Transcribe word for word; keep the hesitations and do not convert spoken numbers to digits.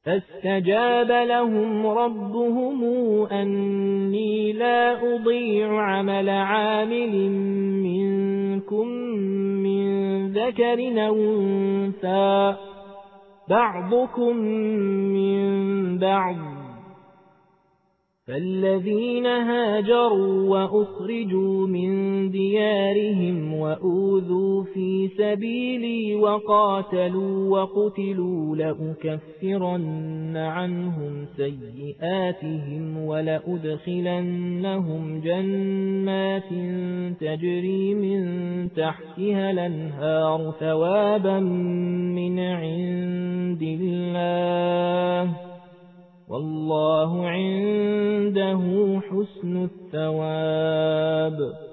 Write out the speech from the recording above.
فاستجاب لهم ربهم أني لا أضيع عمل عامل منكم من ذكر أو أنثى بعضكم من بعض، فالذين هاجروا وأخرجوا من ديارهم وأوذوا في سبيلي وقاتلوا وقتلوا لأكفرن عنهم سيئاتهم ولأدخلنهم جنات تجري من تحتها الأنهار ثوابا من عند الله، والله عنده حسن الثواب.